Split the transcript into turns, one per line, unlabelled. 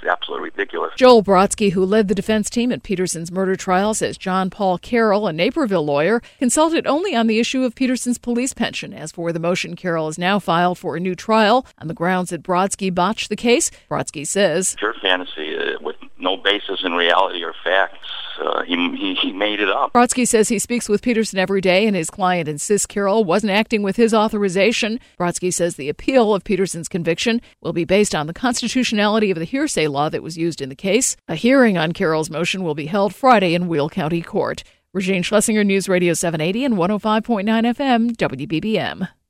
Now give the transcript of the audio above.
absolutely ridiculous.
Joel Brodsky, who led the defense team at Peterson's murder trial, says John Paul Carroll, a Naperville lawyer, consulted only on the issue of Peterson's police pension. As for the motion, Carroll has now filed for a new trial on the grounds that Brodsky botched the case. Brodsky says,
Pure fantasy with no basis in reality or facts. He made it up.
Brodsky says he speaks with Peterson every day, and his client insists Carroll wasn't acting with his authorization. Brodsky says the appeal of Peterson's conviction will be based on the constitutionality of the hearsay law that was used in the case. A hearing on Carroll's motion will be held Friday in Wheel County Court. Regine Schlesinger, News Radio 780 and 105.9 FM, WBBM.